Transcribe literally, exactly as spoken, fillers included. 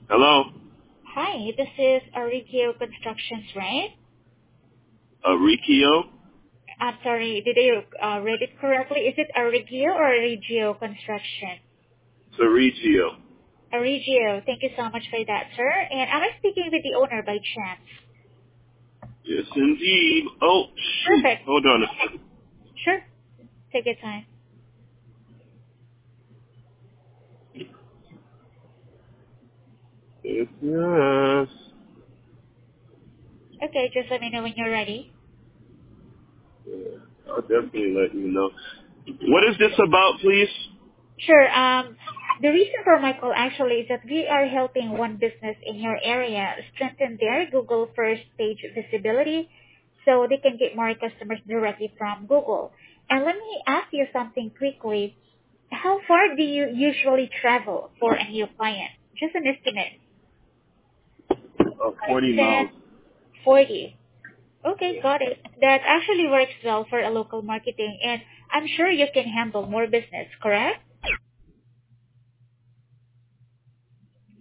Hello? Hi, this is Arigio Constructions, right? Arikio? I'm sorry, did I uh, read it correctly? Is it Arigio or Arigio Construction? Sergio. Arigio, thank you so much for that, sir. And am I speaking with the owner by chance? Yes, indeed. Oh, shoot. Perfect. Hold on a second. Sure. Take your time. Yes, yes. Okay, just let me know when you're ready. Yeah, I'll definitely let you know. What is this about, please? Sure. Um, the reason for my call actually is that we are helping one business in your area strengthen their Google first page visibility so they can get more customers directly from Google. And let me ask you something quickly. How far do you usually travel for a new client? Just an estimate. Uh, forty Then miles. forty. Okay, Yeah. got it. That actually works well for a local marketing, and I'm sure you can handle more business, correct?